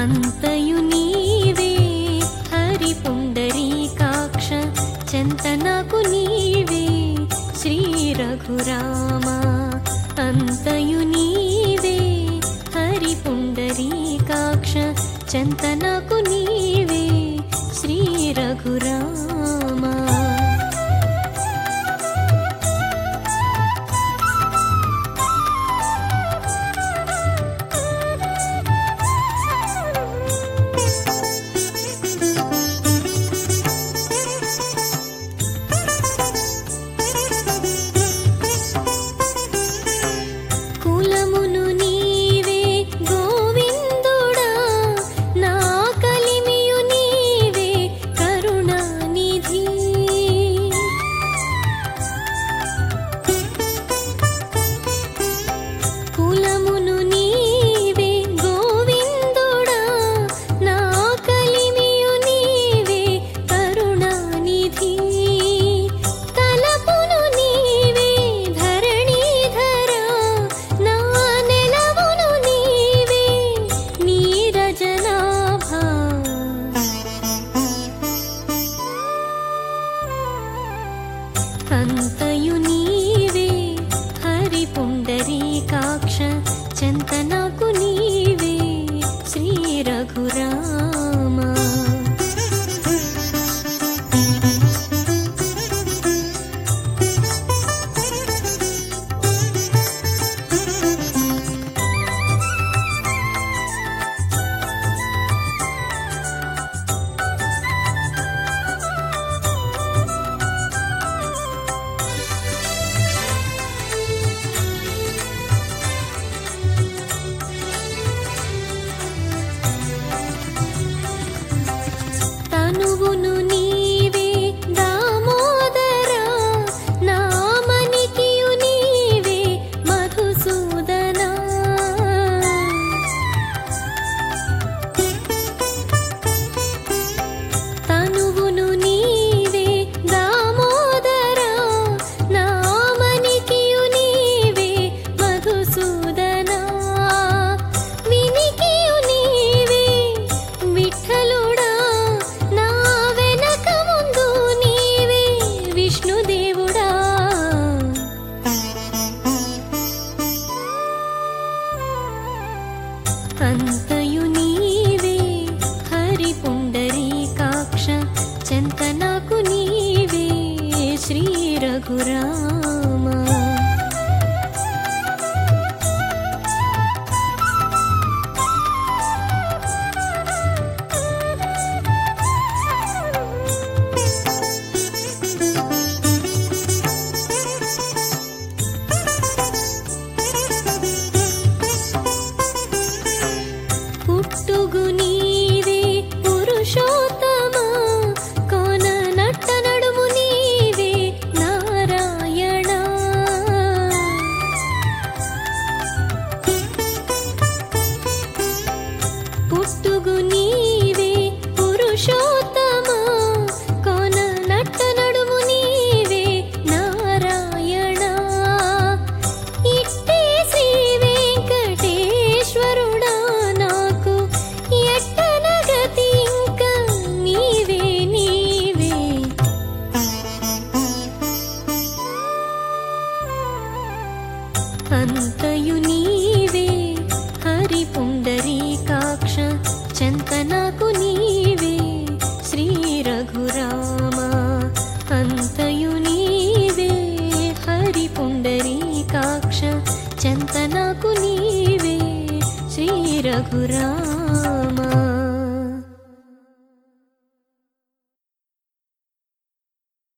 అంతయు నీవే హరి పుండరీకాక్ష చింతనకు నీవే శ్రీ రఘురామ అంతయు నీవే హరి పుండరీకాక్ష చింతనకు నీవే శ్రీ రఘురామ కులమును నీవే గోవిందుడా నా కలిమియు నీవే కరుణానిధి కులమును నీవే గోవిందుడా నా కలిమియు నీవే కరుణానిధి తలపును నీవే ధరణీధరా నా నెలవును నీవే నీరజనాభా అంతయు నీవే హరి పుండరీకాక్ష చింతనకు నీవే శ్రీ రఘురామ తనువును నీవే దామోదరా నామనికియు నీవే మధుసూదనా తనువును నీవే దామోదరా నామనికియు నీవే మధుసూదనా వినికియు నీవే విఠలుడా నా వెనక ముందు నీవే విష్ణుదేవుడా అంతయు నీవే హరి పుండరీకాక్ష చింతనకు నీవే శ్రీ రఘురామ పుట్టుగు నీవే పురుషోత్తమా కోన నట్ట నడుము నీవే నారాయణ పుట్టుగు నీవే పురుషోత్తమా కోన నట్ట నడుము నీవే నారాయణ ఇట్టే శ్రీ వెంకటేశ్వరుడా నాకు ఎట్టనగతి ఇంకా నీవే నీవే అంతయు నీవే హరి పుండరీకాక్ష చింతనకు నీవే శ్రీ రఘురామ అంతయు నీవే హరి పుండరీకాక్ష చింతనకు నీవే శ్రీ రఘురామ